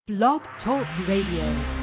Blog Talk Radio.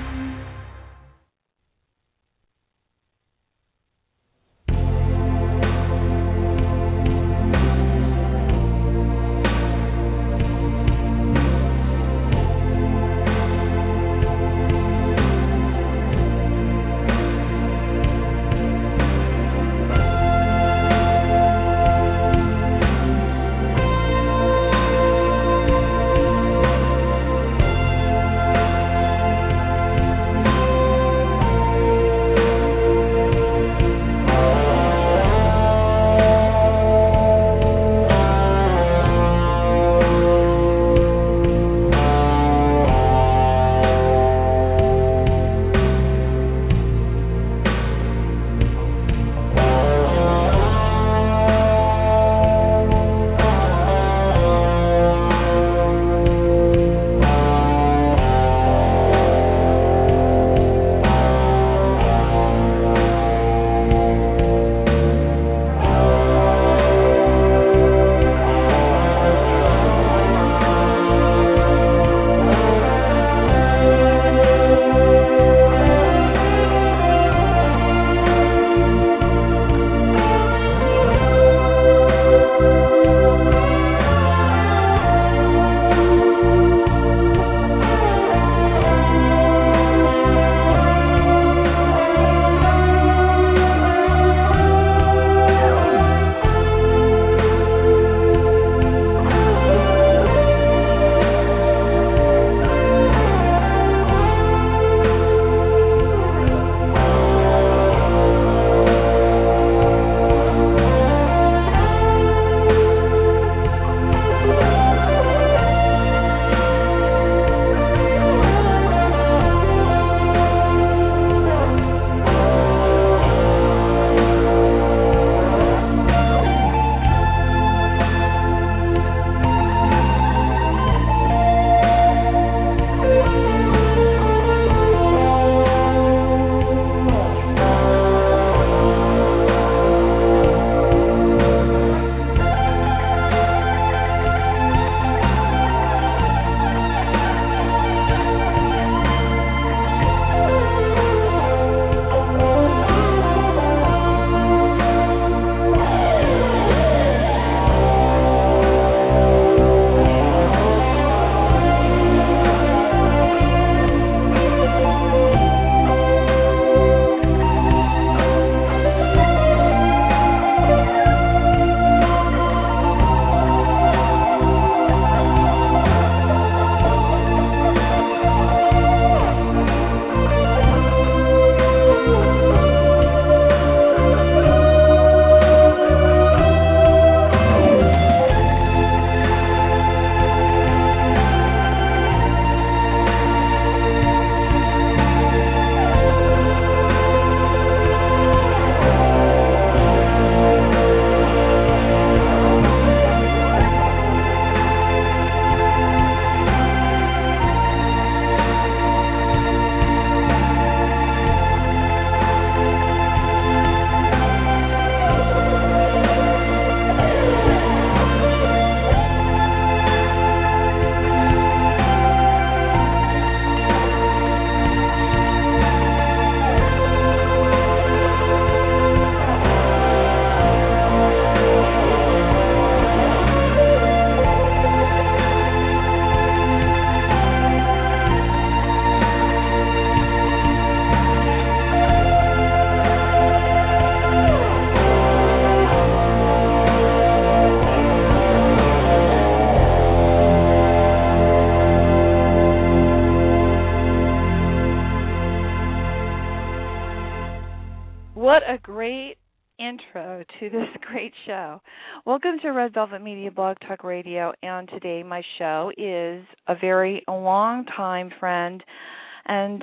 What a great intro to this great show. Welcome to Red Velvet Media Blog Talk Radio, and today my show is a very long-time friend and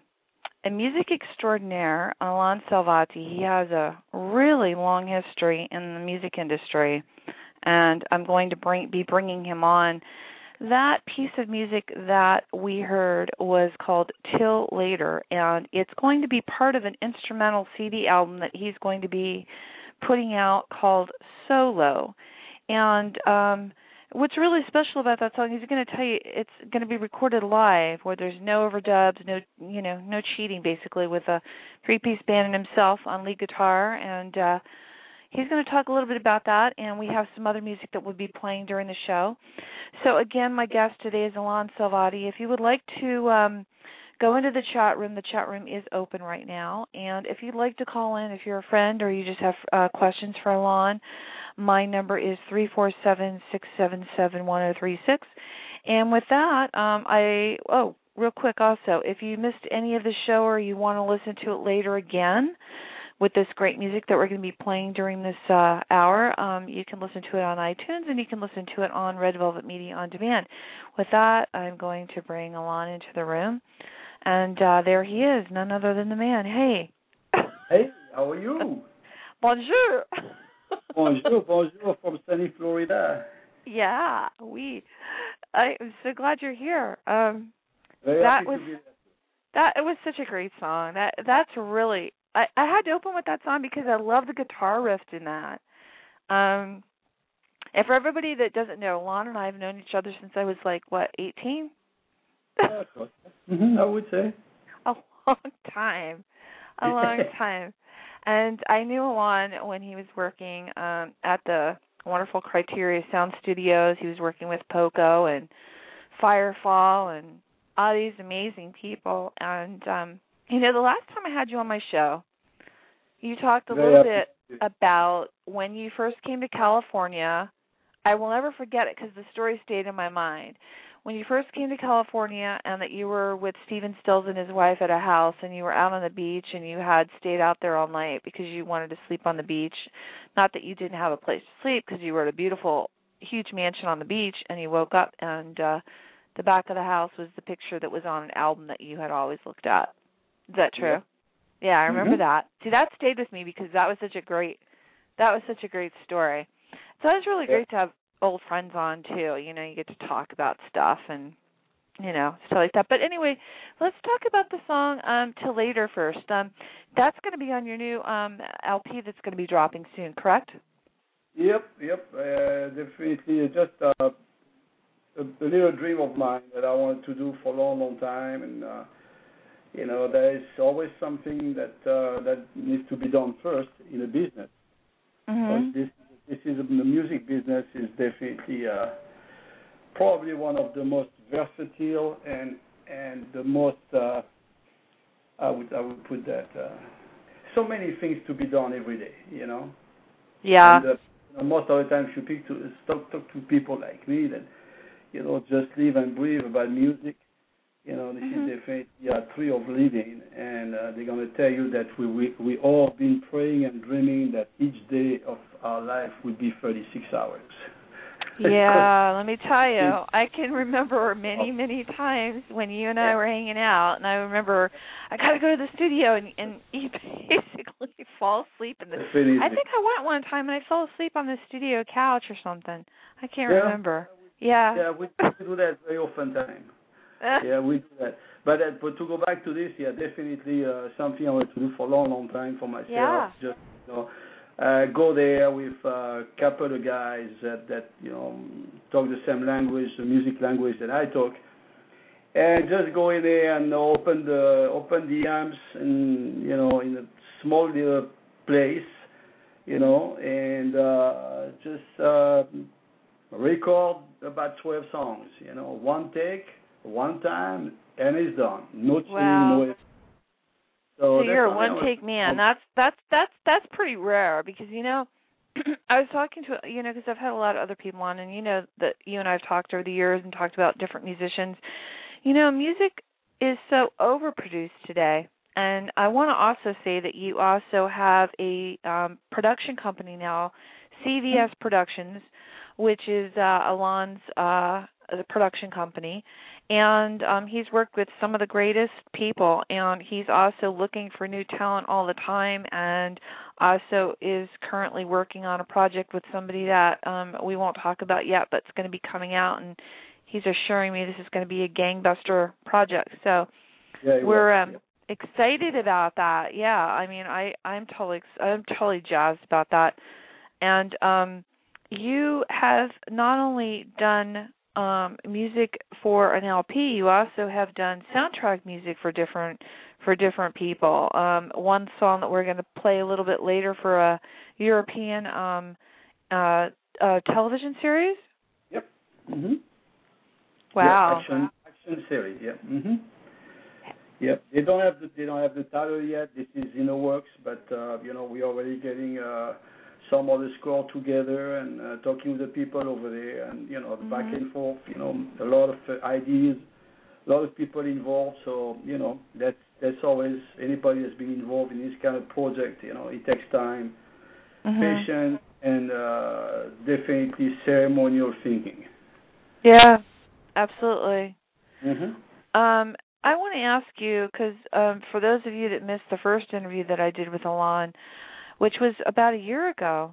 a music extraordinaire, Alain Salvati. He has a really long history in the music industry, and I'm going to be bringing him on. That piece of music that we heard was called Till Later, and it's going to be part of an instrumental CD album that he's going to be putting out called Solo. And what's really special about that song is he's going to tell you it's going to be recorded live, where there's no overdubs, no cheating, basically, with a three-piece band and himself on lead guitar, and he's going to talk a little bit about that, and we have some other music that we'll be playing during the show. So again, my guest today is Alon Salvati. If you would like to go into the chat room is open right now, and if you'd like to call in, if you're a friend or you just have questions for Alon, my number is 347-677-1036. And with that, real quick also, if you missed any of the show or you want to listen to it later again with this great music that we're going to be playing during this hour, you can listen to it on iTunes and you can listen to it on Red Velvet Media On Demand. With that, I'm going to bring Alon into the room. And there he is, none other than the man. Hey. Hey, how are you? Bonjour. Bonjour from sunny Florida. Yeah, I'm so glad you're here. Very happy to be there. It was such a great song. That's really I had to open with that song because I love the guitar riff in that. And for everybody that doesn't know, Alon and I have known each other since I was 18? I would say. A long time. And I knew Alon when he was working at the wonderful Criteria Sound Studios. He was working with Poco and Firefall and all these amazing people. And, the last time I had you on my show, you talked a little bit about when you first came to California. I will never forget it because the story stayed in my mind. When you first came to California and that you were with Steven Stills and his wife at a house and you were out on the beach and you had stayed out there all night because you wanted to sleep on the beach. Not that you didn't have a place to sleep because you were at a beautiful, huge mansion on the beach, and you woke up and the back of the house was the picture that was on an album that you had always looked at. Is that true? Yeah, I remember that. See, that stayed with me because that was such a great story. So it was really great to have old friends on too. You get to talk about stuff and stuff like that. But anyway, let's talk about the song Till Later first. That's going to be on your new LP that's going to be dropping soon, correct? Yep. Definitely. Just a little dream of mine that I wanted to do for a long time, and there is always something that needs to be done first in a business. Mm-hmm. This is the music business is definitely probably one of the most versatile and the most I would put that so many things to be done every day, Yeah. And, most of the time, if you talk to people like me that just live and breathe about music, this is definitely a thrill of living, and they're going to tell you that we all been praying and dreaming that each day of our life would be 36 hours. Yeah, let me tell you, I can remember many times when you and I were hanging out, and I remember I got to go to the studio, and you basically fall asleep in the. I think I went one time and I fell asleep on the studio couch or something. I can't remember. Yeah. Yeah, we do that very often time. Yeah, we do that. But to go back to this, definitely something I want to do for a long time for myself. Yeah. Just go there with a couple of guys that talk the same language, the music language that I talk, and just go in there and open the amps and in a small little place, and just record about 12 songs. One take. One time, and it's done. No change, no. So you're a one-take man. That's pretty rare because I was talking to because I've had a lot of other people on, and that you and I've talked over the years and talked about different musicians. Music is so overproduced today, and I want to also say that you also have a production company now, CVS Productions, which is Alon's production company. And he's worked with some of the greatest people, and he's also looking for new talent all the time, and also is currently working on a project with somebody that we won't talk about yet, but it's going to be coming out, and he's assuring me this is going to be a gangbuster project. So we're excited about that. Yeah, I mean, I'm totally jazzed about that. And you have not only done music for an LP, you also have done soundtrack music for different people. One song that we're going to play a little bit later for a European television series. Yep. Mhm. Wow. Yeah, action series. Yep. Mhm. Yep. They don't have the title yet. This is in the works, but we're already getting some of the score together and talking with the people over there, and back and forth. A lot of ideas, a lot of people involved. So that's always anybody that's been involved in this kind of project. It takes time, patience, and definitely ceremonial thinking. Yeah, absolutely. Mhm. I want to ask you, because for those of you that missed the first interview that I did with Alon, which was about a year ago,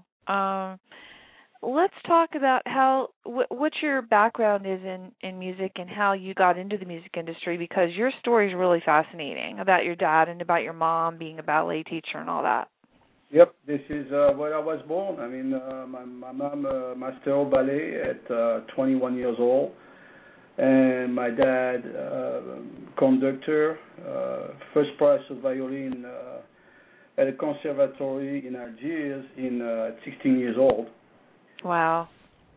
let's talk about what your background is in music and how you got into the music industry, because your story is really fascinating about your dad and about your mom being a ballet teacher and all that. Yep, this is where I was born. I mean, my mom, master of ballet at 21 years old, and my dad, conductor, first prize of violin at a conservatory in Algiers at 16 years old. Wow.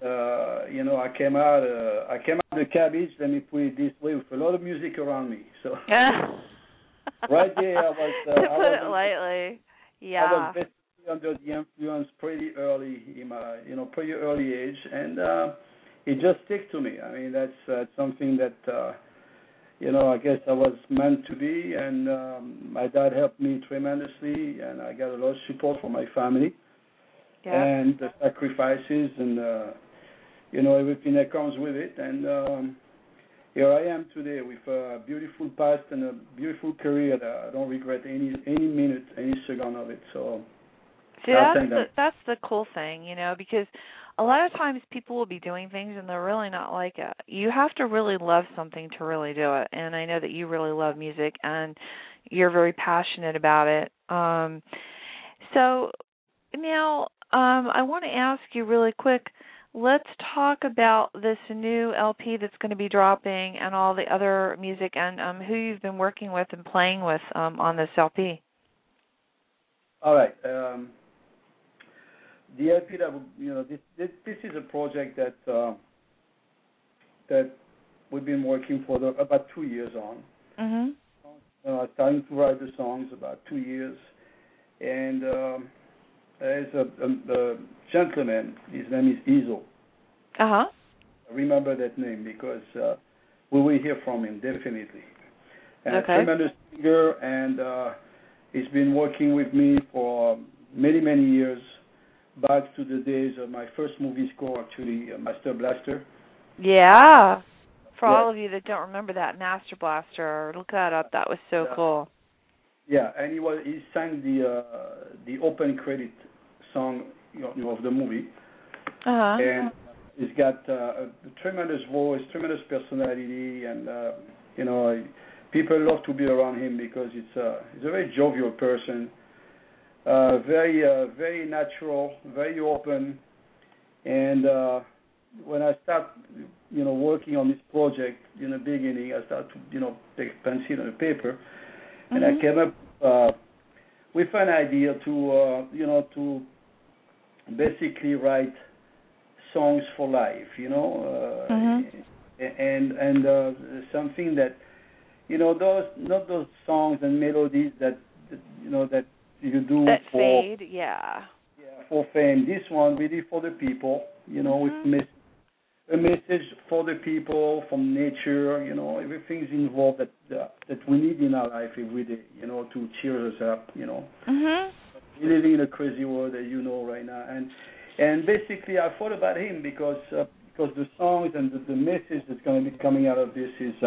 I came out of the cabbage. Let me put it this way, with a lot of music around me. So right there, I was. To put it lightly, yeah. I was basically under the influence pretty early in my, pretty early age, and it just stick to me. I mean, that's something that, I guess I was meant to be, and my dad helped me tremendously, and I got a lot of support from my family, and the sacrifices, and everything that comes with it, and here I am today with a beautiful past and a beautiful career that I don't regret any minute, any second of it. So. See, that's the cool thing, because a lot of times people will be doing things and they're really not like it. You have to really love something to really do it, and I know that you really love music and you're very passionate about it. So now I want to ask you really quick, let's talk about this new LP that's going to be dropping and all the other music and who you've been working with and playing with on this LP. All right. The LP that this is a project that we've been working for about 2 years on. Mm-hmm. Starting to write the songs about 2 years, and there's a gentleman. His name is Izo. I remember that name because we will hear from him definitely. And a tremendous singer, and he's been working with me for many years. Back to the days of my first movie score, actually, Master Blaster. Yeah. For all of you that don't remember that, Master Blaster, look that up. That was so cool. Yeah, and he sang the open credit song of the movie. And he's got a tremendous voice, tremendous personality, and people love to be around him because he's a very jovial person. Very natural, very open, and when I start, working on this project in the beginning, I start to, take pencil and paper, and I came up with an idea to basically write songs for life, and something that, not those songs and melodies that you do that for fade, for fame. This one really for the people, with a message for the people from nature. Everything's involved that we need in our life every day. To cheer us up. We're living in a crazy world, as you know right now, and basically I thought about him because the songs and the message that's going to be coming out of this is.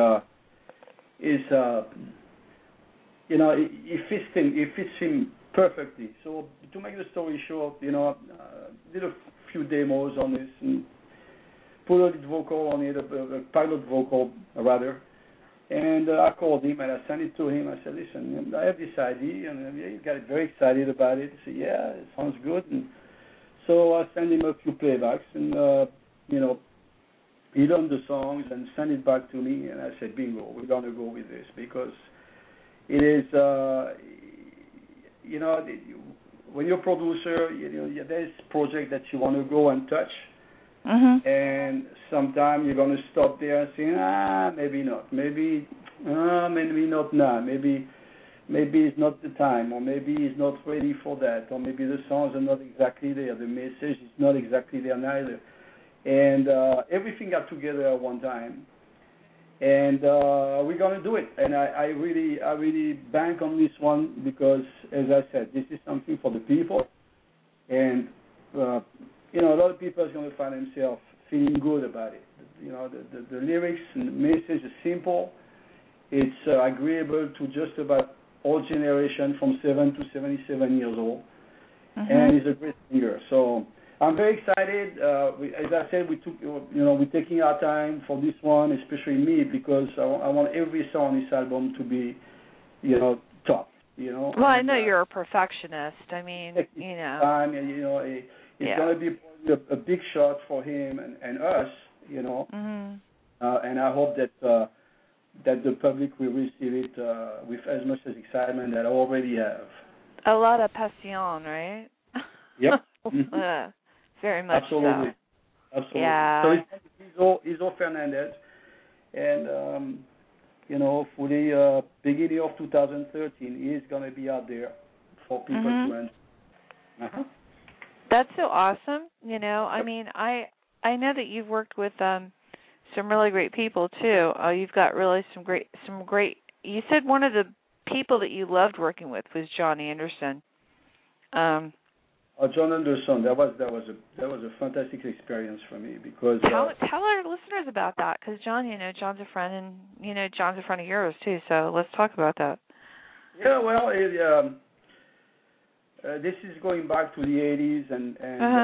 It fits him perfectly. So to make the story short, I did a few demos on this and put a lead vocal on it, a pilot vocal rather. And I called him and I sent it to him. I said, listen, I have this idea, and he got very excited about it. He said, yeah, it sounds good. And So I sent him a few playbacks, and he learned the songs and sent it back to me, and I said, bingo, we're gonna go with this because it is, when you're a producer, there's project that you want to go and touch, and sometimes you're gonna stop there and say, maybe not, maybe not now, maybe it's not the time, or maybe he's not ready for that, or maybe the songs are not exactly there, the message is not exactly there neither. And everything got together at one time, and we're gonna do it. And I really bank on this one because, as I said, this is something for the people, and a lot of people are gonna find themselves feeling good about it. The lyrics and the message is simple. It's agreeable to just about all generation from 7 to 77 years old, and he's a great singer. So I'm very excited. As I said, we're taking our time for this one, especially me, because I want every song on this album to be, top. Well, I know you're a perfectionist. I mean, time, and it's going to be a big shot for him and us, and I hope that the public will receive it with as much as excitement that I already have. A lot of passion, right? Yep. Very much Absolutely. so. Absolutely. Yeah. So Izo Fernandez, and hopefully beginning of 2013, he's going to be out there for people to enter. That's so awesome. I mean, I know that you've worked with some really great people too. You've got really some great. You said one of the people that you loved working with was John Anderson. John Anderson, that was a fantastic experience for me because tell our listeners about that, because John, John's a friend, and John's a friend of yours too. So let's talk about that. Yeah, well, this is going back to the 80s, and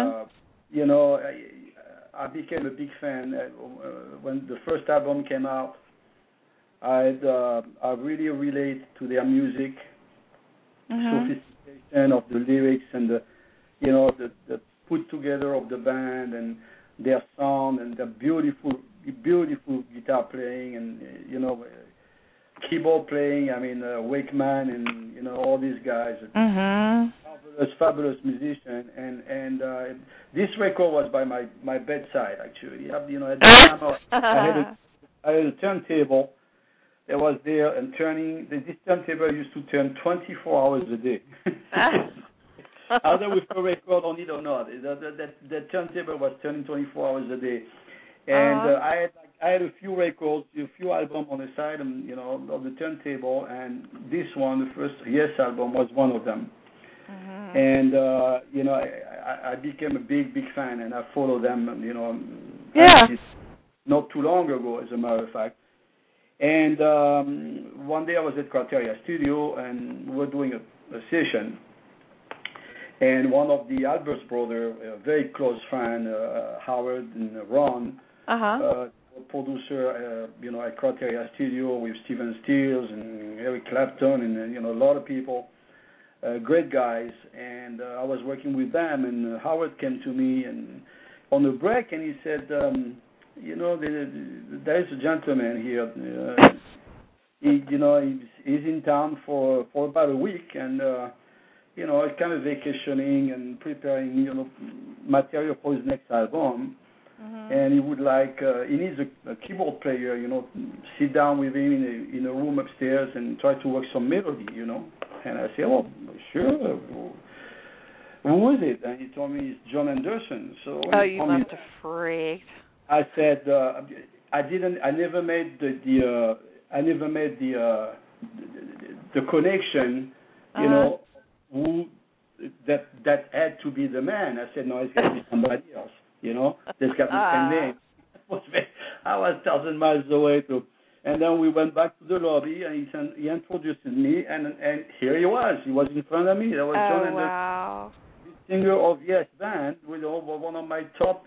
I became a big fan when the first album came out. I really relate to their music, sophistication of the lyrics, and the put together of the band and their sound and the beautiful guitar playing and keyboard playing. I mean Wakeman and all these guys. Fabulous musician, and this record was by my bedside actually. At the time I had a turntable that was there and turning. This turntable used to turn 24 hours a day. Either with a record on it or not, that turntable was turning 24 hours a day, and I had a few records, a few albums on the side, of the turntable, and this one, the first Yes album, was one of them. And I became a big fan, and I followed them, not too long ago, as a matter of fact. And one day I was at Criteria Studio, and we were doing a session. And one of the Albert's brother, a very close friend, Howard and Ron, producer, at Criteria Studio with Stephen Stills and Eric Clapton and a lot of people, great guys. And I was working with them, and Howard came to me and on the break, and he said, there is a gentleman here. He's in town for about a week, and kind of vacationing and preparing, material for his next album. And he would he needs a keyboard player, sit down with him in a room upstairs and try to work some melody, And I said, oh, sure. Who is it? And he told me it's John Anderson. So you must have freaked. I said, I never made the connection, who that had to be the man. I said, no, it's got to be somebody else. There's got to be the same name. I was 1,000 miles away too. And then we went back to the lobby, and he introduced me, and here he was. He was in front of me. That was John Anderson, wow. singer of Yes band, with one of my top,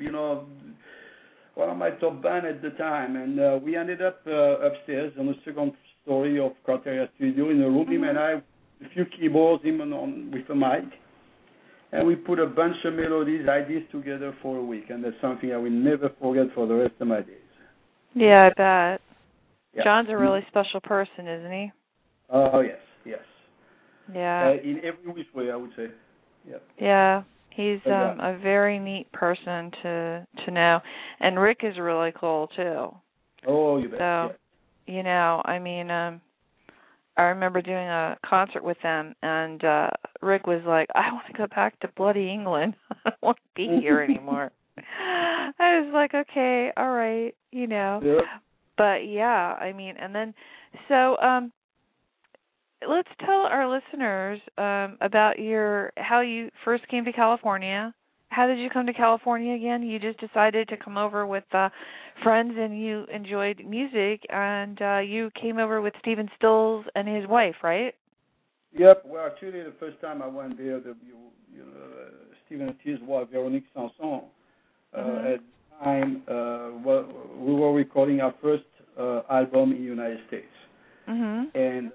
band at the time. And we ended up upstairs on the second story of Criteria Studio in a room, him and I, a few keyboards, him with a mic. and we put a bunch of melodies, ideas together for a week, and that's something I will never forget for the rest of my days. Yeah, I bet. Yeah. John's a really special person, isn't he? Oh, yes, yes. Yeah. In every which way, I would say. Yeah. Yeah. He's a very neat person to know. And Rick is really cool, too. Oh, you bet. So, you know, I mean, I remember doing a concert with them, and Rick was like, I want to go back to bloody England. I don't want to be here anymore. I was like, okay, all right, you know. Yeah. But, yeah, I mean, and then, so let's tell our listeners about how you first came to California. How did you come to California again? You just decided to come over with friends, and you enjoyed music, and you came over with Stephen Stills and his wife, right? Yep. Well, actually, the first time I went there, Stephen Stills' wife, Véronique Sanson, at the time, we were recording our first album in the United States. And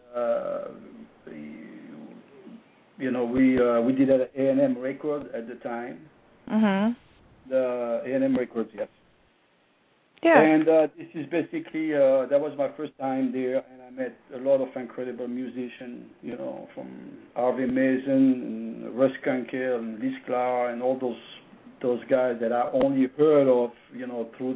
we did an A&M record at the time. The A&M records, yes. Yeah. And this is basically that was my first time there, and I met a lot of incredible musicians, you know, from Harvey Mason and Russ Kunkel and Liz Clark and all those guys that I only heard of, you know, through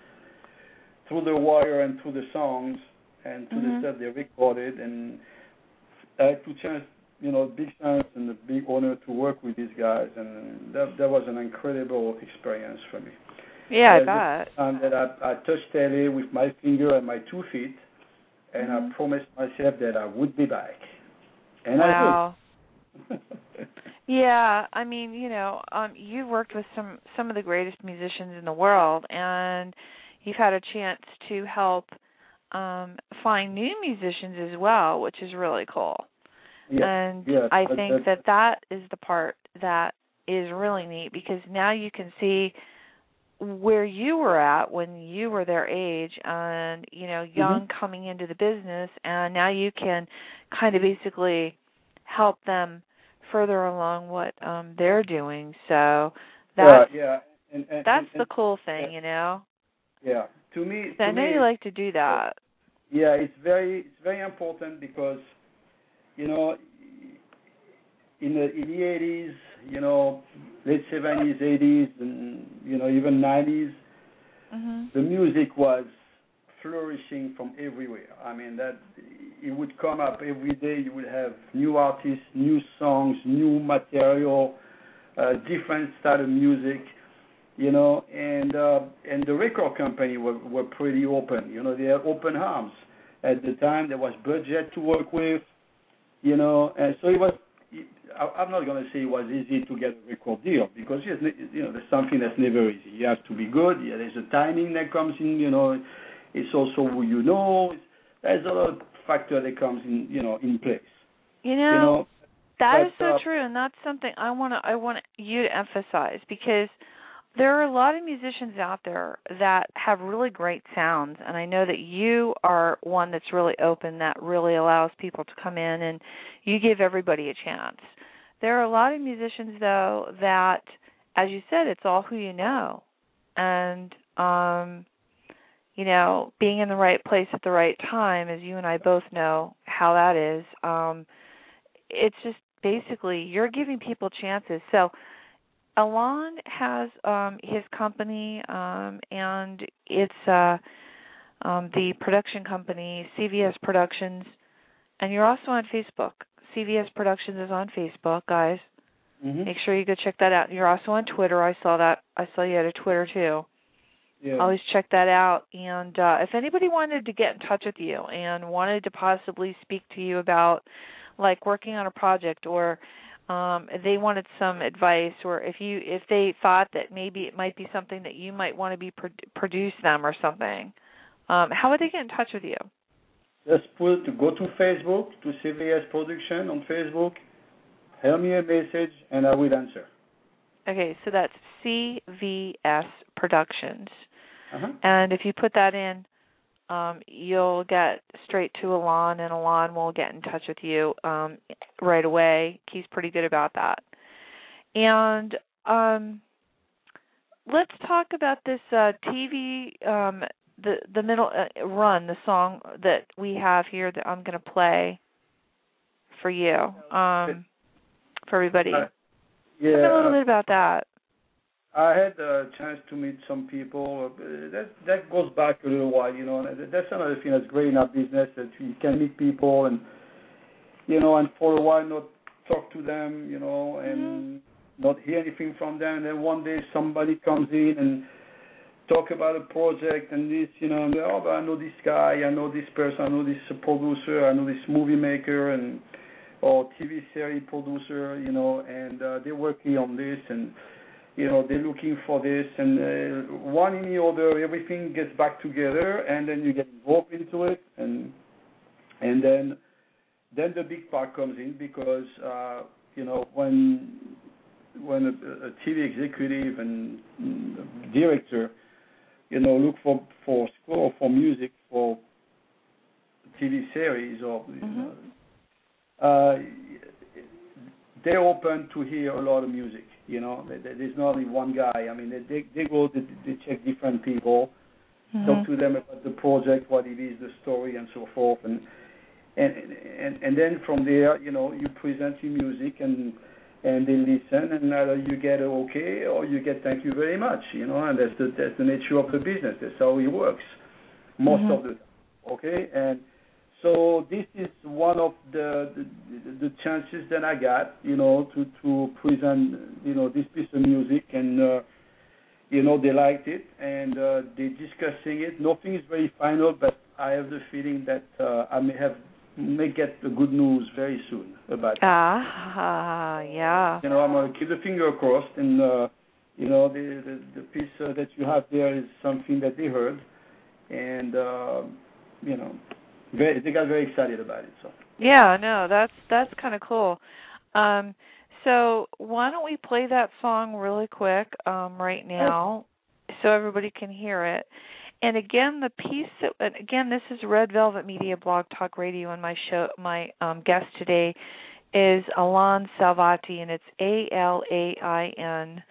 the wire and through the songs and to the stuff they recorded, and I had two chance, you know, big chance and a big honor to work with these guys, and that was an incredible experience for me. Yeah, I bet. The time that I touched LA with my finger and my 2 feet, and I promised myself that I would be back, and wow. I did. Yeah, I mean, you know, you've worked with some of the greatest musicians in the world, and you've had a chance to help find new musicians as well, which is really cool. Yeah, and yeah, I think that is the part that is really neat, because now you can see where you were at when you were their age and, you know, young coming into the business, and now you can kind of basically help them further along what they're doing. So that's that's the cool thing, you know. Yeah, to me, I know you like to do that. Yeah, it's very important because, you know, in the 80s, you know, late 70s, 80s, and, you know, even 90s, the music was flourishing from everywhere. I mean, that it would come up every day. You would have new artists, new songs, new material, different style of music, you know, and the record company were pretty open. You know, they had open arms. At the time, there was budget to work with, you know, and so it was. I'm not going to say it was easy to get a record deal, because, you know, there's something that's never easy. You have to be good. Yeah, there's a timing that comes in. You know, it's also who you know. There's a lot of factor that comes in, you know, in place. You know that is so true, and that's something I want you to emphasize, because there are a lot of musicians out there that have really great sounds, and I know that you are one that's really open, that really allows people to come in, and you give everybody a chance. There are a lot of musicians, though, that, as you said, it's all who you know. And, you know, being in the right place at the right time, as you and I both know how that is, it's just basically you're giving people chances. So Alon has his company, and it's the production company, CVS Productions, and you're also on Facebook. CVS Productions is on Facebook, guys. Make sure you go check that out. You're also on Twitter. I saw that. I saw you had a Twitter, too. Yeah. Always check that out. And if anybody wanted to get in touch with you and wanted to possibly speak to you about, like, working on a project, or they wanted some advice, or if they thought that maybe it might be something that you might want to produce them or something, how would they get in touch with you? Just go to Facebook, to CVS Production on Facebook, tell me a message, and I will answer. Okay, so that's CVS Productions. And if you put that in, you'll get straight to Alon, and Alon will get in touch with you right away. He's pretty good about that. And let's talk about this TV, the middle run, the song that we have here that I'm going to play for you, for everybody. Tell me a little bit about that. I had a chance to meet some people. That goes back a little while, you know. That's another thing that's great in our business, that you can meet people and, you know, and for a while not talk to them, you know, and not hear anything from them. And then one day somebody comes in and talk about a project and this, you know, and but I know this guy, I know this person, I know this producer, I know this movie maker and or TV series producer, you know, and they're working on this and, you know, they're looking for this, and one in the other, everything gets back together, and then you get involved into it, and then the big part comes in because you know, when a TV executive and director, you know, look for score, for music, for TV series, or you know, they're open to hear a lot of music. You know, there's not only one guy. I mean, they go, they check different people, talk to them about the project, what it is, the story, and so forth, and then from there, you know, you present your music and they listen, and either you get an okay or you get thank you very much. You know, and that's the nature of the business. That's how it works most of the time. Okay, and so this is one of the chances that I got, you know, to present, you know, this piece of music, and you know, they liked it, and they're discussing it. Nothing is very final, but I have the feeling that I may get the good news very soon about it. Yeah. You know, I'm gonna keep the finger crossed, and you know, the piece that you have there is something that they heard, and you know. They got very excited about it. So yeah, no, that's kind of cool. So why don't we play that song really quick right now, so everybody can hear it. And again, this is Red Velvet Media Blog Talk Radio, and my guest today is Alain Salvati, and it's ALAIN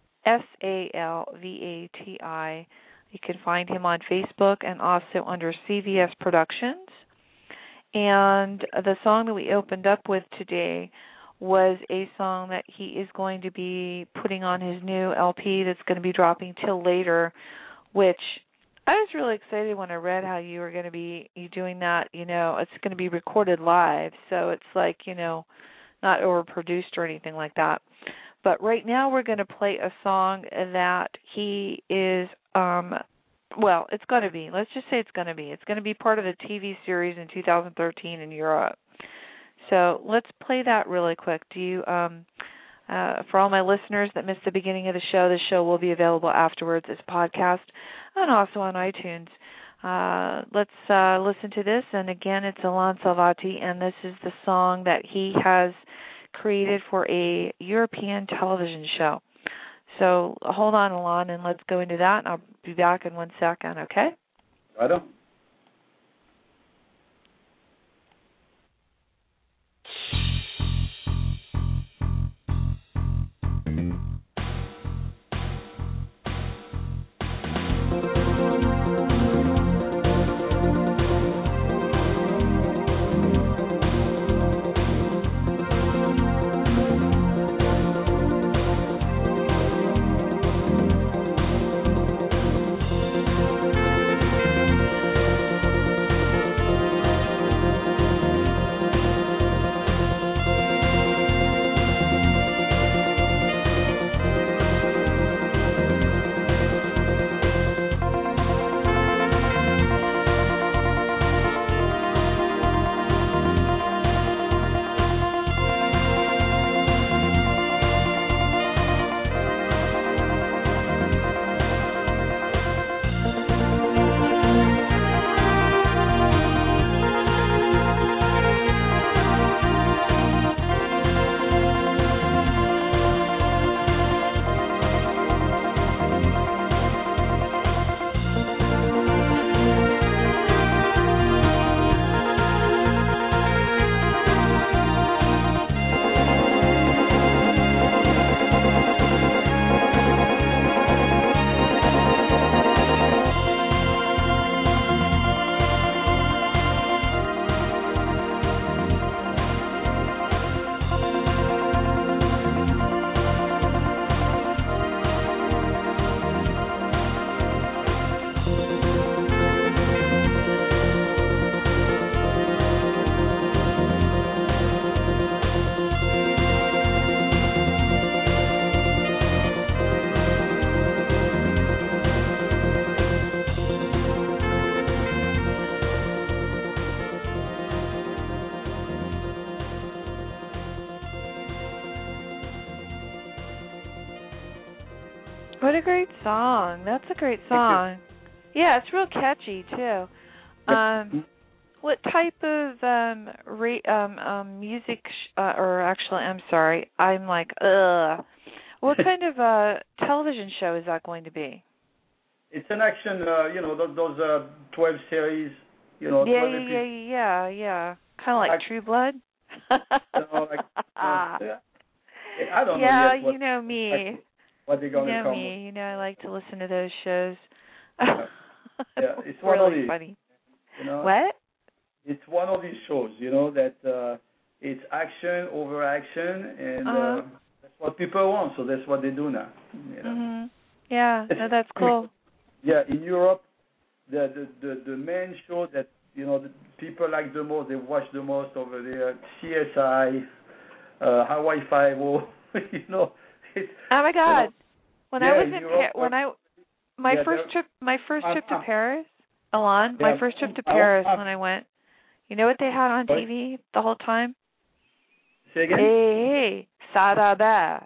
SALVATI. You can find him on Facebook and also under CVS Productions. And the song that we opened up with today was a song that he is going to be putting on his new LP that's going to be dropping till later, which I was really excited when I read how you were going to be doing that. You know, it's going to be recorded live, so it's like, you know, not overproduced or anything like that. But right now we're going to play a song that he is well, it's going to be. Let's just say it's going to be. It's going to be part of the TV series in 2013 in Europe. So let's play that really quick. Do you, for all my listeners that missed the beginning of the show will be available afterwards as a podcast and also on iTunes. Let's listen to this. And again, it's Alain Salvati, and this is the song that he has created for a European television show. So hold on, Alain, and let's go into that, and I'll be back in 1 second, okay? Right on. What a great song. That's a great song. Yeah, it's real catchy too. What type of music or actually I'm sorry, I'm like what kind of television show is that going to be? It's an action, those 12 series, 12 episodes. Yeah. Kind of like True Blood. I don't know yet you know me. What they're going to come me. with. You know, I like to listen to those shows. It's one really of these, funny. What? It's one of these shows, that it's action over action, and that's what people want. So that's what they do now. Yeah, no, that's cool. Yeah, in Europe, the main show that the people like the most, they watch the most over there, CSI, Hawaii Five-O. Oh my God! When I was in Europe, my first trip to Paris, Alon, my first trip to Paris when I went, you know what they had on TV the whole time? Say again? Hey, Sarabert.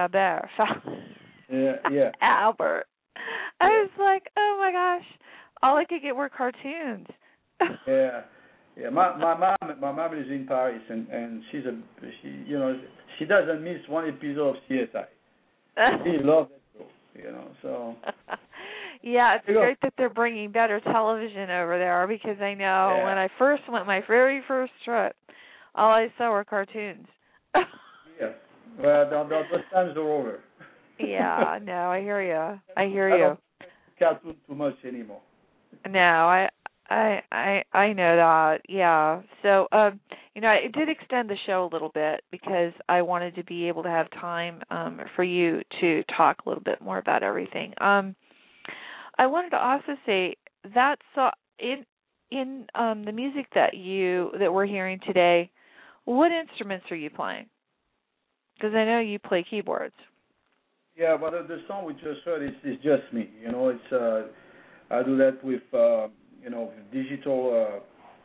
Yeah. Albert. I was like, oh my gosh, all I could get were cartoons. Yeah. My mom is in Paris, and she doesn't miss one episode of CSI. She loves that show, so. Yeah, it's great that they're bringing better television over there, because I know when I first went, my very first trip, all I saw were cartoons. Yeah. Well, those times are over. Yeah, no, I hear you. I don't cartoon too much anymore. No, I know that. Yeah. So, I did extend the show a little bit because I wanted to be able to have time for you to talk a little bit more about everything. I wanted to also say that in the music that we're hearing today, what instruments are you playing? Because I know you play keyboards. Yeah, but the song we just heard is just me. It's I do that with digital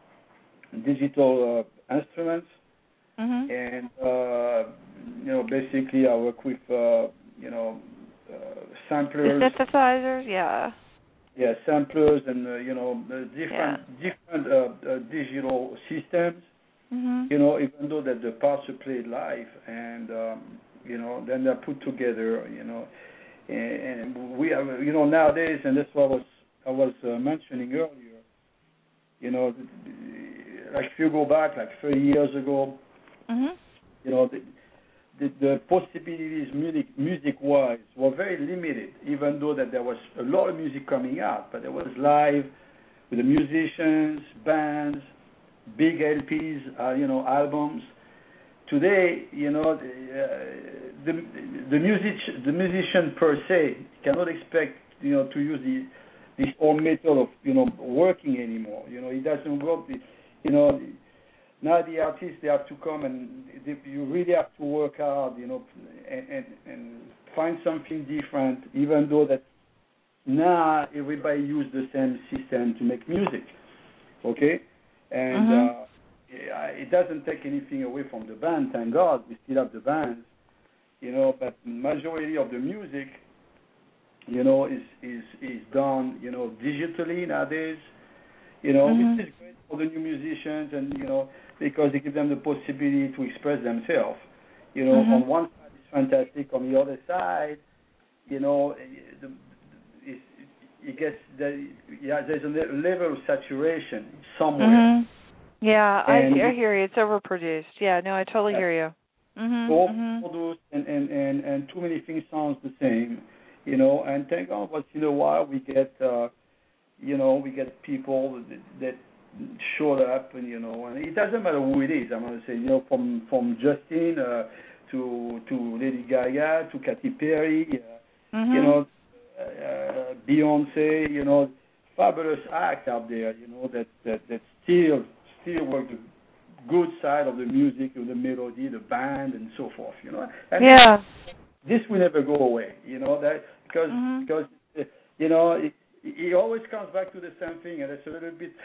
instruments, and basically I work with samplers, the synthesizers, yeah. Yeah, samplers and different digital systems. Even though that the parts are played live, and then they're put together. And we have nowadays, and that's what I was mentioning earlier. Like if you go back like 30 years ago, the possibilities music-wise were very limited, even though that there was a lot of music coming out, but there was live with the musicians, bands, big LPs, albums. Today, the musician per se cannot expect to use this old method of working anymore. It doesn't work. Now the artists, they have to come and you really have to work hard, and find something different, even though that now everybody use the same system to make music. Okay? And it doesn't take anything away from the band, thank God. We still have the bands, but the majority of the music, is done, digitally nowadays, which is great for the new musicians, and, because it gives them the possibility to express themselves. On one side it's fantastic, on the other side, there's a level of saturation somewhere. Yeah, I hear you. It's overproduced. Yeah, no, I totally hear you. Overproduced, and too many things sound the same, and thank God, once in a while we get, we get people that showed up, and it doesn't matter who it is. I'm going to say, from Justin to Lady Gaga to Katy Perry, Beyonce, fabulous acts out there, that still work the good side of the music, the melody, the band, and so forth, And this will never go away, that because it always comes back to the same thing, and it's a little bit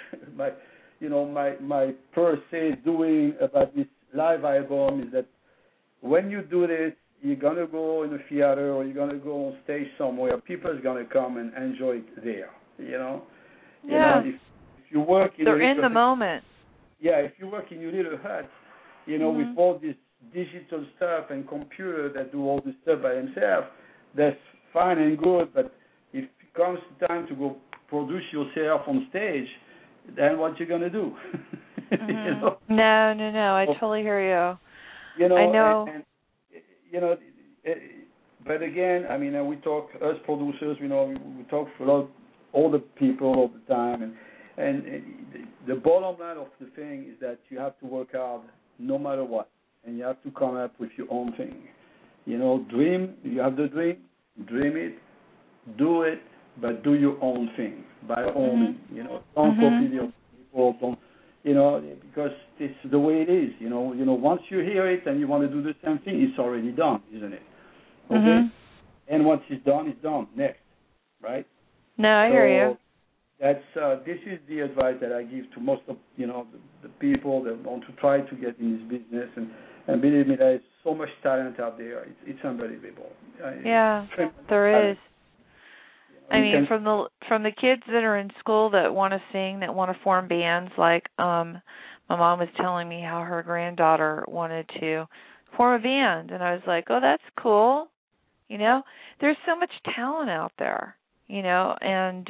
my per se doing about this live album is that when you do this, you're gonna go in a theater or you're gonna go on stage somewhere. People's gonna come and enjoy it there. You know. Yeah. If you work in they're in the moment. Yeah, if you work in your little hut, with all this digital stuff and computer that do all this stuff by themselves, that's fine and good. But if it comes time to go produce yourself on stage, then what you gonna do? No. I totally hear you. I know. But again, I mean, we talk us producers. We talk for all the people all the time, and the bottom line of the thing is that you have to work hard no matter what, and you have to come up with your own thing. Dream. You have the dream it, do it, but do your own thing by all means. Don't copy the other people. Don't. Because it's the way it is. Once you hear it and you want to do the same thing, it's already done, isn't it? Okay. And once it's done, next, right? No, I hear you. That's this is the advice that I give to most of the people that want to try to get in this business, and believe me, there is so much talent out there. It's unbelievable. Yeah, there is. I mean, from the kids that are in school that want to sing, that want to form bands, like my mom was telling me how her granddaughter wanted to form a band, and I was like, oh, that's cool. There's so much talent out there, and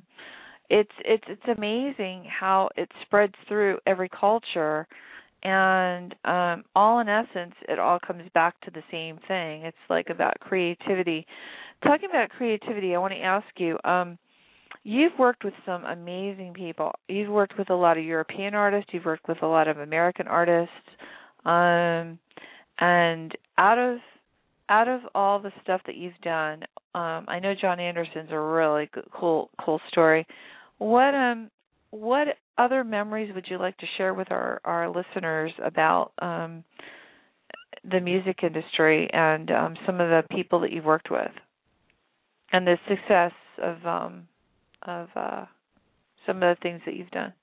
it's amazing how it spreads through every culture, and all in essence, it all comes back to the same thing. It's like about creativity. Talking about creativity, I want to ask you, you've worked with some amazing people. You've worked with a lot of European artists. You've worked with a lot of American artists. And out of all the stuff that you've done, I know John Anderson's a really cool story. What other memories would you like to share with our listeners about the music industry and some of the people that you've worked with? And the success of some of the things that you've done.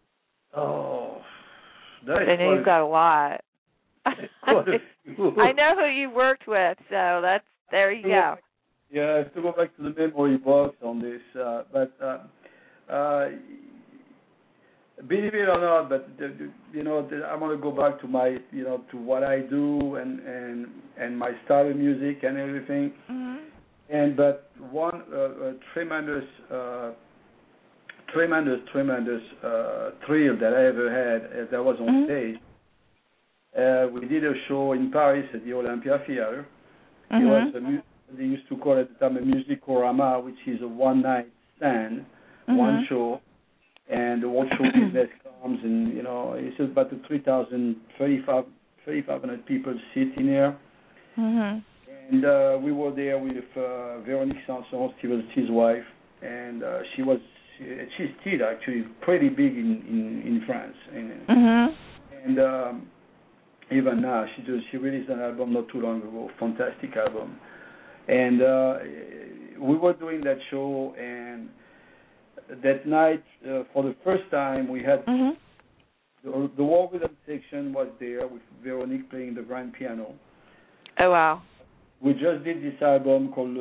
Oh, I know you've got a lot. I know who you worked with, so there you go. Yeah, I have to go back to the memory box on this, but believe it or not, but I want to go back to my to what I do and my style of music and everything. But one tremendous thrill that I ever had as I was on stage. We did a show in Paris at the Olympia Theater. It was they used to call it at the time a musicorama, which is a one-night stand, one show, and the whole show business comes, and it's about 3,500 people sitting there. And we were there with Véronique Sanson, his wife, and she's still actually pretty big in France. And even now, she released an album not too long ago, fantastic album. And we were doing that show, and that night, for the first time, we had the War Rhythm section was there with Véronique playing the grand piano. Oh, wow. We just did this album called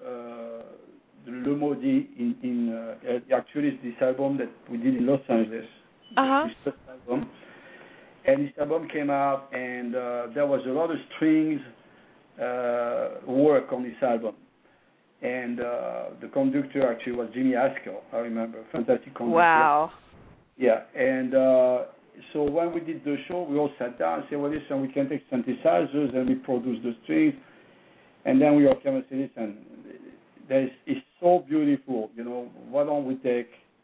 Le Maudit. Actually, it's this album that we did in Los Angeles. This first album. And this album came out, and there was a lot of strings work on this album. And the conductor actually was Jimmy Haskell, I remember. Fantastic conductor. Wow. Yeah, and so when we did the show, we all sat down and said, well, listen, we can take synthesizers and we produce the strings. And then we all came and said, listen, it's so beautiful, why don't we take,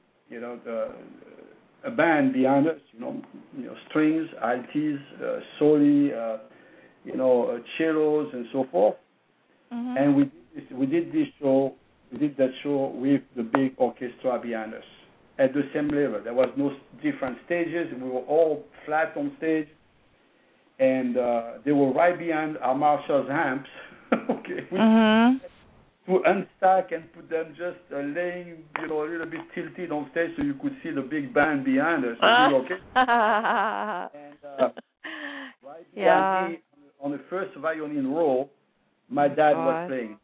a band behind us, strings, altis, soli, cellos, and so forth. And we did that show with the big orchestra behind us at the same level. There was no different stages. We were all flat on stage, and they were right behind our Marshall's amps. Okay. To unstack and put them just laying, a little bit tilted on stage so you could see the big band behind us. Okay. And right behind me, on the first violin row, my dad was God. playing.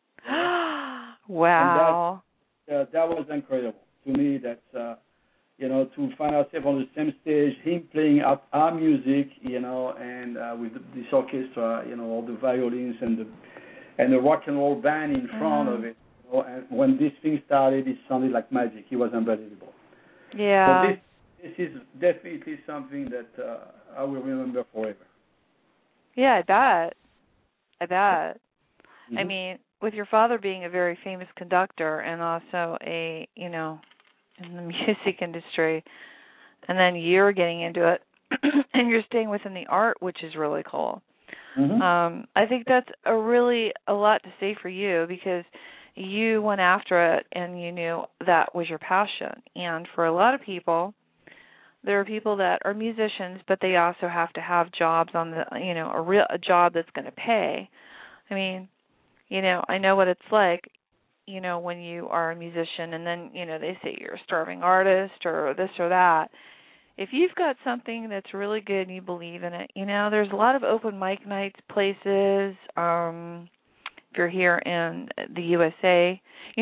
Wow. And that was incredible to me. That's to find ourselves on the same stage, him playing our music, and with this orchestra, all the violins and the rock and roll band in front of it. And when this thing started, it sounded like magic. It was unbelievable. Yeah. So this is definitely something that I will remember forever. Yeah, I bet. Mm-hmm. I mean, with your father being a very famous conductor and also in the music industry, and then you're getting into it, and you're staying within the art, which is really cool. Mm-hmm. I think that's a lot to say for you, because you went after it and you knew that was your passion. And for a lot of people, there are people that are musicians, but they also have to have jobs on a job that's going to pay. I mean, I know what it's like, when you are a musician and then, they say you're a starving artist or this or that. If you've got something that's really good and you believe in it, there's a lot of open mic nights places. If you're here in the USA,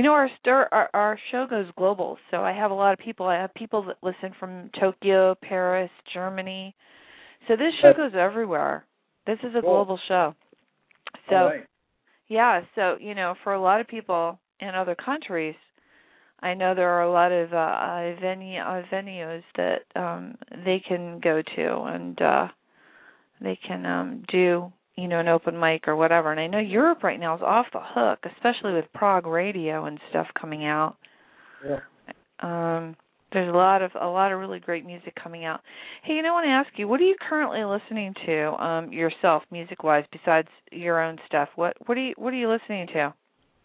our show goes global. So I have a lot of people. I have people that listen from Tokyo, Paris, Germany. So this show goes everywhere. This is a global show. So, right. Yeah. So, for a lot of people in other countries, I know there are a lot of venues that they can go to, and they can do, an open mic or whatever. And I know Europe right now is off the hook, especially with prog radio and stuff coming out. Yeah. There's a lot of really great music coming out. Hey, I want to ask you, what are you currently listening to yourself, music-wise, besides your own stuff? What are you listening to?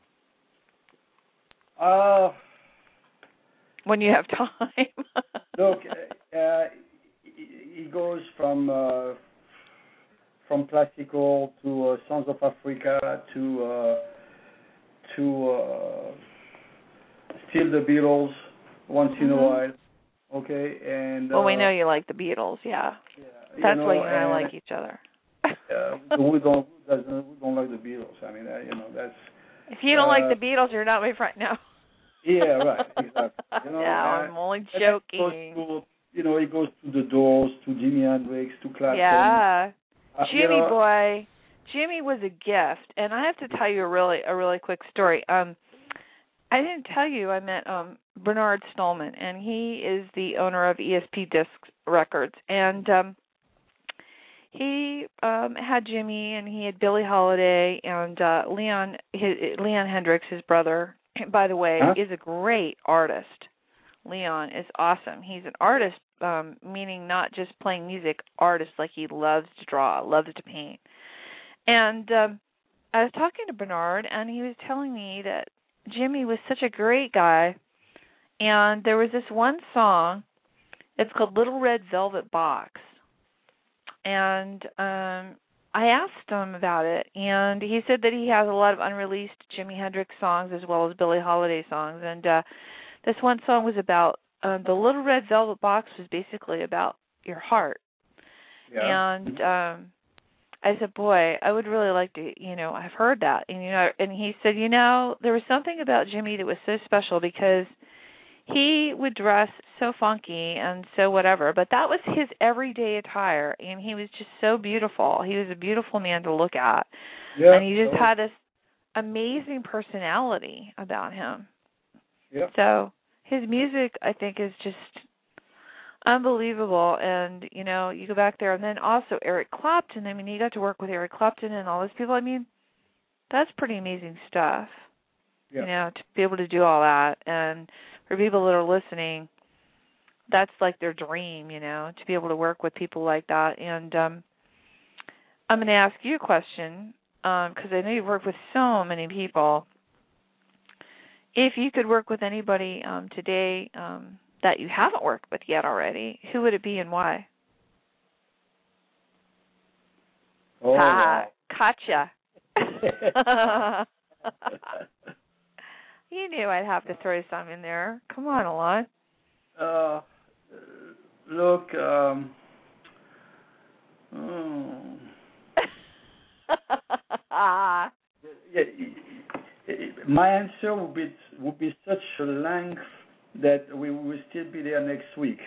When you have time. Look, it goes from classical to Songs of Africa to still the Beatles once in a while. Okay, and well, we know you like the Beatles, yeah. That's why you and I like each other. who don't like the Beatles? I mean, that's. If you don't like the Beatles, you're not my friend. No. Yeah, right, exactly. No, I'm only joking. It goes to the Doors, to Jimi Hendrix, to Clapton. Yeah, Jimmy boy, Jimmy was a gift, and I have to tell you a really quick story. I didn't tell you I met Bernard Stolman, and he is the owner of ESP Disc Records, and he had Jimmy, and he had Billie Holiday, and Leon Hendrix, his brother, by the way, is a great artist. Leon is awesome. He's an artist, meaning not just playing music, artist, like he loves to draw, loves to paint. And I was talking to Bernard, and he was telling me that Jimmy was such a great guy, and there was this one song, it's called Little Red Velvet Box, and I asked him about it, and he said that he has a lot of unreleased Jimi Hendrix songs as well as Billie Holiday songs, and this one song was about, the Little Red Velvet Box was basically about your heart. Yeah. And I said, boy, I would really like to, I've heard that. And he said, there was something about Jimmy that was so special because he would dress so funky and so whatever, but that was his everyday attire, and he was just so beautiful. He was a beautiful man to look at. Yeah, and he just had this amazing personality about him. Yeah. So his music, I think, is just unbelievable. And, you go back there, and then also Eric Clapton. I mean, you got to work with Eric Clapton and all those people. I mean, that's pretty amazing stuff, to be able to do all that. And for people that are listening, that's like their dream, to be able to work with people like that. And I'm going to ask you a question, because I know you've worked with so many people. If you could work with anybody today that you haven't worked with yet already, who would it be and why? Oh, wow. Gotcha. You knew I'd have to throw some in there. Come on, Alon. Look, My answer would be such a length that we will still be there next week.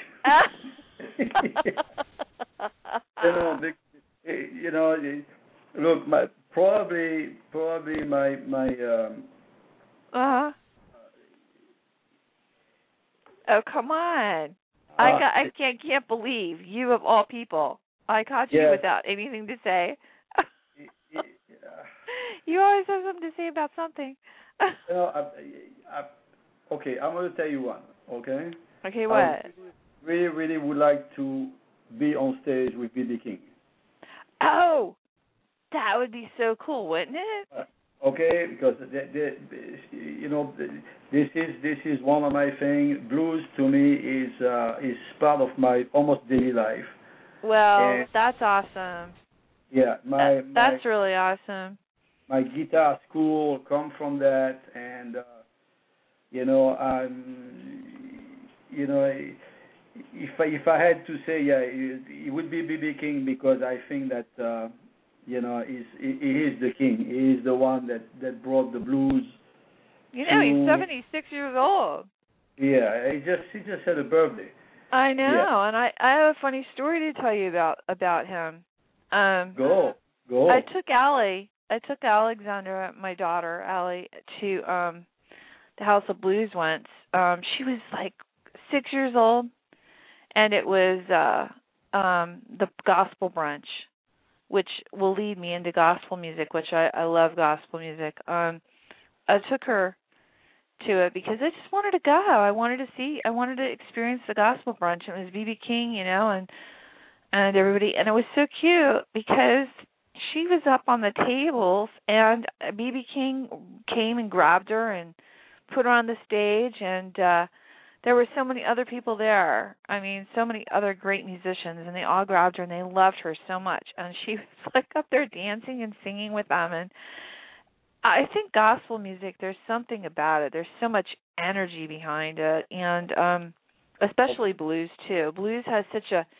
You know, look, probably my Uh-huh. Oh, come on. I can't believe you of all people. I caught you without anything to say. You always have something to say about something. You know, okay, I'm going to tell you one, okay? Okay, what? I really would like to be on stage with B.B. King. Oh, that would be so cool, wouldn't it? Okay, because you know, this is one of my things. Blues to me is part of my almost daily life. Well, and that's awesome. Yeah, that's really awesome. My guitar school come from that, and you know, you know, if I had to say, yeah, it would be B.B. King, because I think that you know, he is the king. He is the one that brought the blues. You know, he's 76 years old. Yeah, he just had a birthday. I know, and I have a funny story to tell you about him. Go. I took Alexandra, my daughter Allie, to the House of Blues once. She was like 6 years old, and it was the gospel brunch, which will lead me into gospel music, which I love gospel music. I took her to it because I just wanted to go. I wanted to experience the gospel brunch. It was B.B. King, you know, and everybody, and it was so cute because she was up on the tables, and B.B. King came and grabbed her and put her on the stage, and there were so many other people there. I mean, so many other great musicians, and they all grabbed her, and they loved her so much. And she was like up there dancing and singing with them. And I think gospel music, there's something about it. There's so much energy behind it, and especially blues too. Blues has such a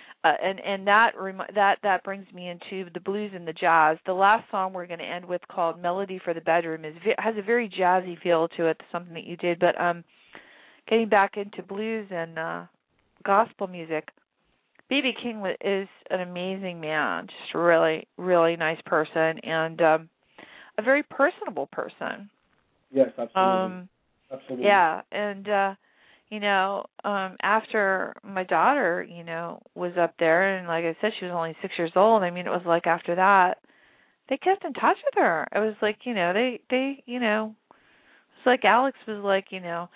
and that brings me into the blues and the jazz. The last song we're going to end with, called "Melody for the Bedroom," has a very jazzy feel to it. Something that you did, but getting back into blues and gospel music, B.B. King is an amazing man, just a really, really nice person, and a very personable person. Yes, absolutely. Absolutely. Yeah, and you know, after my daughter, you know, was up there, and like I said, she was only 6 years old. I mean, it was like after that, they kept in touch with her. It was like, you know, they you know, it's like Alex was like, you know,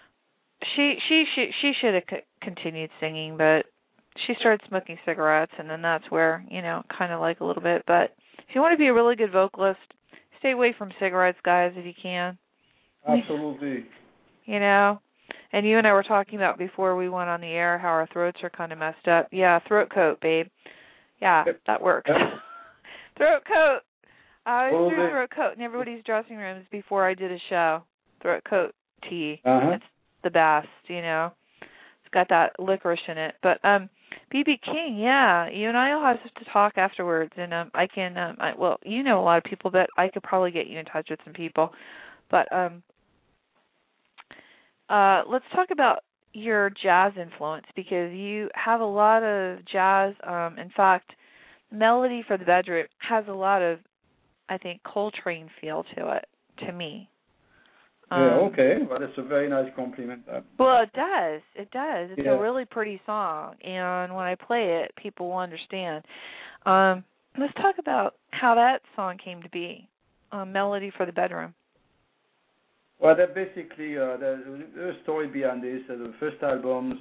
she should have continued singing, but she started smoking cigarettes, and then that's where, you know, kind of like a little bit. But if you want to be a really good vocalist, stay away from cigarettes, guys, if you can. Absolutely. You know, and you and I were talking about before we went on the air how our throats are kind of messed up. Yeah, throat coat, babe. Yeah, that works. Throat coat. I always do throat coat in everybody's dressing rooms before I did a show. Throat coat tea. It's the best, you know. It's got that licorice in it. But B.B. King, yeah, you and I will have to talk afterwards, and I can. Well, you know a lot of people, but I could probably get you in touch with some people. But let's talk about your jazz influence, because you have a lot of jazz. In fact, Melody for the Bedroom has a lot of, I think, Coltrane feel to it, to me. Yeah, okay. Well, that's a very nice compliment. Well, it does. It does. It's a really pretty song, and when I play it, people will understand. Let's talk about how that song came to be, Melody for the Bedroom. Well, that basically, the story behind this, the first album,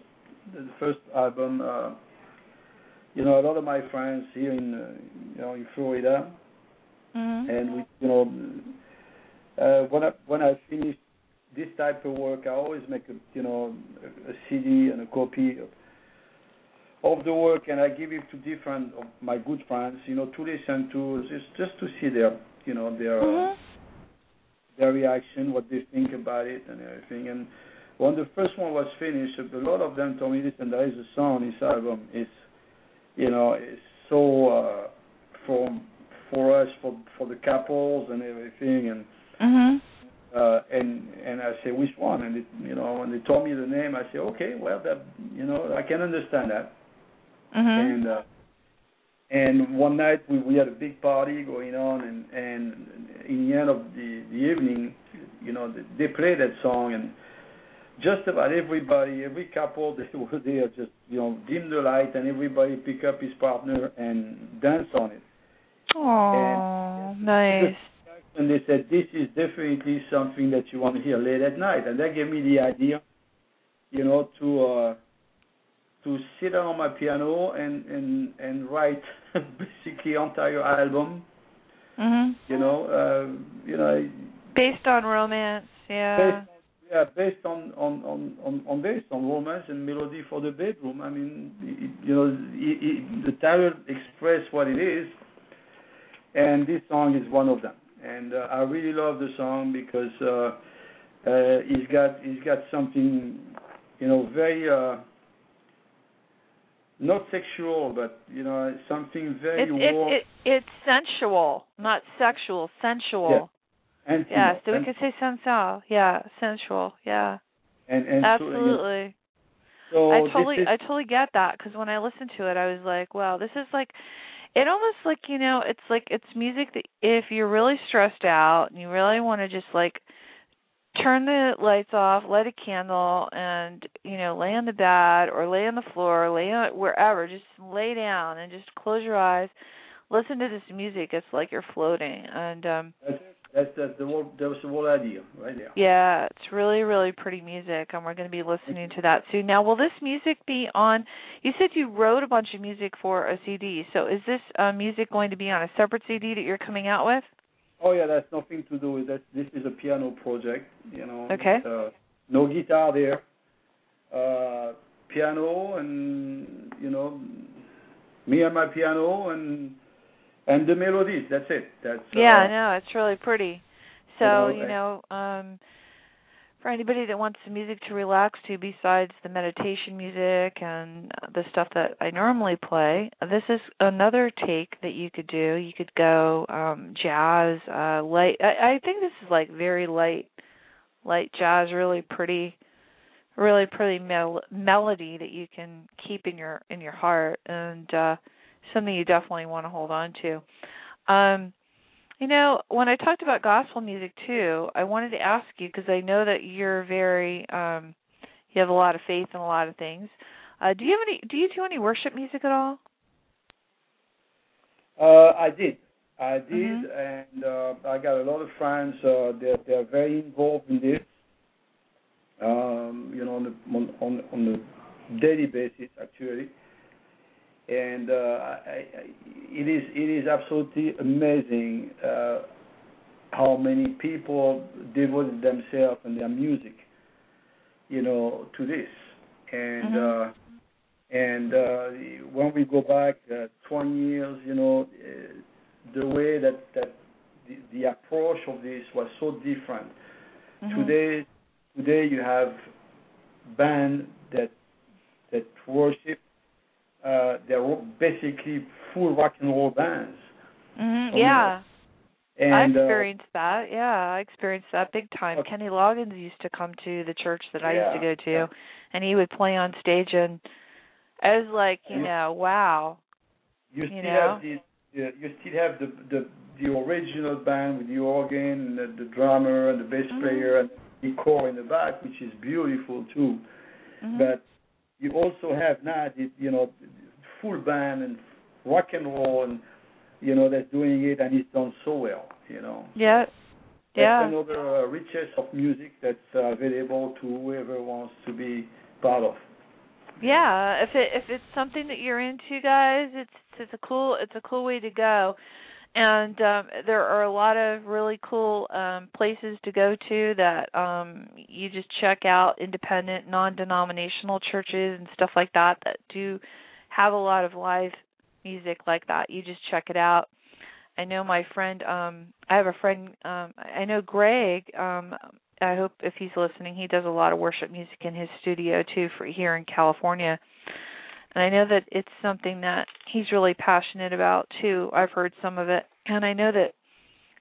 you know, a lot of my friends here in, you know, in Florida, and we, you know, when I finish this type of work, I always make a CD and a copy of the work, and I give it to different of my good friends, you know, to listen to, just to see their, you know, their reaction, what they think about it, and everything. And when the first one was finished, a lot of them told me, listen, there is a song on this album. It's, you know, it's so for us, for the couples and everything, and And I say, which one? And when they told me the name, I say, okay, well, that I can understand that. Mm-hmm. And one night we had a big party going on, and in the end of the evening, they played that song, and just about everybody, every couple that were there, just dim the light, and everybody pick up his partner and dance on it. Oh, nice. And they said, this is definitely something that you want to hear late at night, and that gave me the idea, to sit down on my piano and write basically entire album. Mm-hmm. Based on romance, yeah. Based on romance and melody for the bedroom. I mean, the title expresses what it is, and this song is one of them. And I really love the song because he's got something, very not sexual, but something very warm. It's sensual, not sexual, sensual. Yeah. And yeah, so we could say sensual. Yeah, sensual. Yeah. And absolutely. So I totally get that, because when I listened to it, I was like, wow, this is like, it almost like, it's music that if you're really stressed out and you really want to just like turn the lights off, light a candle, and lay on the bed or lay on the floor, lay on wherever, just lay down and just close your eyes, listen to this music. It's like you're floating, and that's the whole idea right there. Yeah, it's really, really pretty music, and we're going to be listening to that soon. Now, will this music be on? You said you wrote a bunch of music for a CD, so is this music going to be on a separate CD that you're coming out with? Oh yeah, that's nothing to do with that. This is a piano project, Okay. No guitar there. Piano and me and my piano and the melodies. That's it. No, it's really pretty. So for anybody that wants the music to relax to, besides the meditation music and the stuff that I normally play, this is another take that you could do. You could go jazz, light. I think this is like very light jazz, really pretty melody that you can keep in your heart, and something you definitely want to hold on to. When I talked about gospel music too, I wanted to ask you, because I know that you're very, you have a lot of faith in a lot of things. Do you do any worship music at all? I did, Mm-hmm. and I got a lot of friends that they're very involved in this. On the daily basis, actually. And it is absolutely amazing how many people devoted themselves and their music, to this. And when we go back 20 years, the way that the approach of this was so different. Mm-hmm. Today you have bands that worship. They're basically full rock and roll bands. Mm-hmm. Yeah. And I experienced that. Yeah, I experienced that big time. Okay. Kenny Loggins used to come to the church that I used to go to, and he would play on stage, and I was like, wow. You still have the original band with the organ and the drummer and the bass player and the core in the back, which is beautiful too. Mm-hmm. But you also have now full band and rock and roll, and that's doing it, and it's done so well. Yeah. That's another richness of music that's available to whoever wants to be part of. Yeah, if it's something that you're into, guys, it's a cool way to go. And there are a lot of really cool places to go to that you just check out, independent, non-denominational churches and stuff like that do have a lot of live music like that. You just check it out. I know my friend, I have a friend, I know Greg, I hope if he's listening, he does a lot of worship music in his studio too for here in California. And I know that it's something that he's really passionate about too. I've heard some of it. And I know that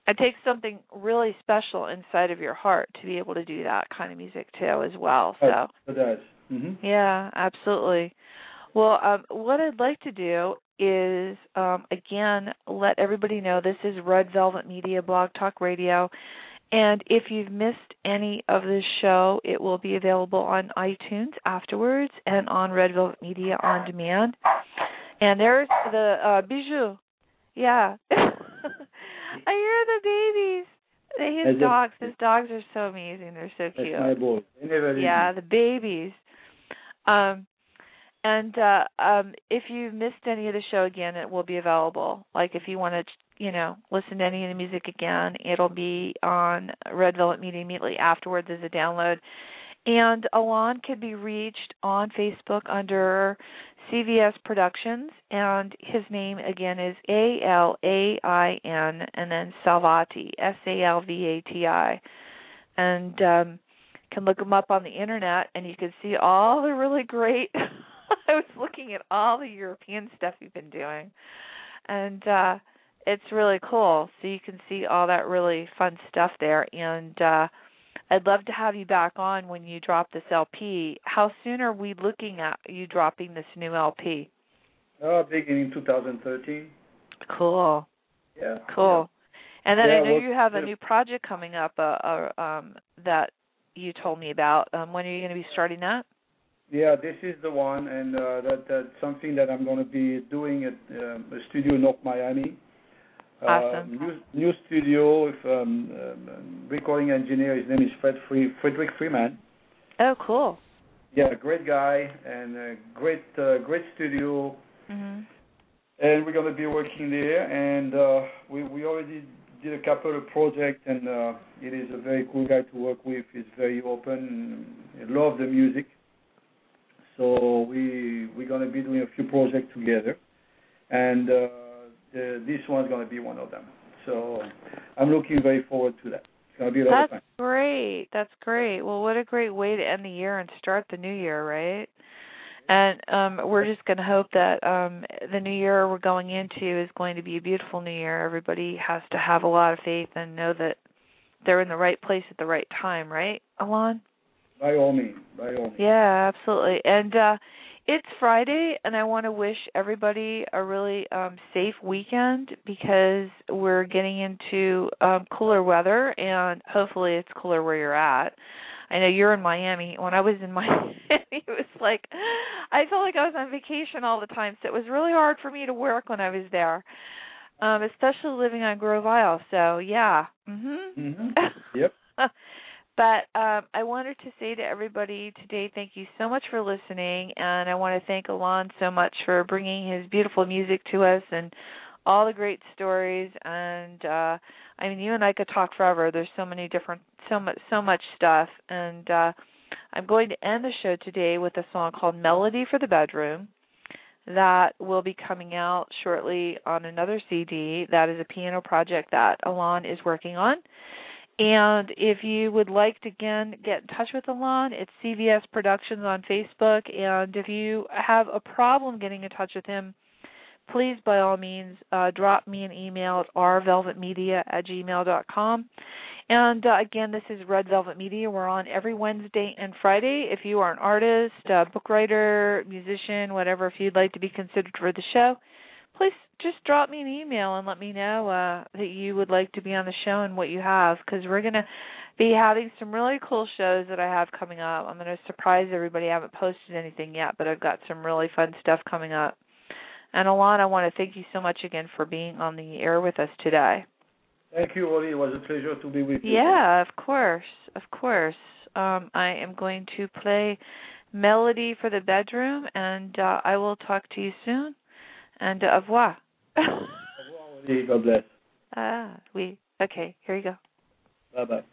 it takes something really special inside of your heart to be able to do that kind of music too, as well. So it does. Mm-hmm. Yeah, absolutely. Well, what I'd like to do is, again, let everybody know this is Red Velvet Media Blog Talk Radio. And if you've missed any of this show, it will be available on iTunes afterwards and on Red Velvet Media on demand. And there's the Bijou. Yeah. I hear the babies. His dogs. His dogs are so amazing. They're so cute. That's my boy. Yeah, the babies. And if you've missed any of the show again, it will be available. Like if you want to, listen to any of the music again, it'll be on Red Velvet Media immediately afterwards as a download. And Alon can be reached on Facebook under CVS Productions, and his name again is ALAIN, and then Salvati, SALVATI, and can look him up on the internet, and you can see all the really great. I was looking at all the European stuff you've been doing, and it's really cool. So you can see all that really fun stuff there, and I'd love to have you back on when you drop this LP. How soon are we looking at you dropping this new LP? Beginning 2013. Cool. Yeah. Cool. Yeah. And then I know you have a new project coming up that you told me about. When are you going to be starting that? Yeah, this is the one, and that's something that I'm going to be doing at a studio in North Miami. Awesome. New studio with recording engineer. His name is Frederick Freeman. Oh, cool. Yeah, great guy, and great studio. Mm-hmm. And we're going to be working there, and we already did a couple of projects, and it is a very cool guy to work with. He's very open. He loves the music. So we're going to be doing a few projects together, and this one's going to be one of them. So I'm looking very forward to that. It's going to be a lot of fun. That's great. That's great. Well, what a great way to end the year and start the new year, right? And we're just going to hope that the new year we're going into is going to be a beautiful new year. Everybody has to have a lot of faith and know that they're in the right place at the right time, right, Alon? By all means. Yeah, absolutely. And it's Friday, and I want to wish everybody a really safe weekend because we're getting into cooler weather, and hopefully it's cooler where you're at. I know you're in Miami. When I was in Miami, it was like I felt like I was on vacation all the time, so it was really hard for me to work when I was there, especially living on Grove Isle. So, yeah. Yep. But I wanted to say to everybody today, thank you so much for listening, and I want to thank Alon so much for bringing his beautiful music to us and all the great stories. And I mean, you and I could talk forever. There's so many different, so much stuff. And I'm going to end the show today with a song called "Melody for the Bedroom" that will be coming out shortly on another CD. That is a piano project that Alon is working on. And if you would like to, again, get in touch with Alon, it's CVS Productions on Facebook. And if you have a problem getting in touch with him, please, by all means, drop me an email at rvelvetmedia@gmail.com. And, again, this is Red Velvet Media. We're on every Wednesday and Friday. If you are an artist, book writer, musician, whatever, if you'd like to be considered for the show, please just drop me an email and let me know that you would like to be on the show and what you have, because we're going to be having some really cool shows that I have coming up. I'm going to surprise everybody. I haven't posted anything yet, but I've got some really fun stuff coming up. And Alon, I want to thank you so much again for being on the air with us today. Thank you, Oli. It was a pleasure to be with you. Yeah, of course. Of course. I am going to play Melody for the Bedroom, and I will talk to you soon. And au revoir. Au revoir, Oli. God bless. Okay, here you go. Bye-bye.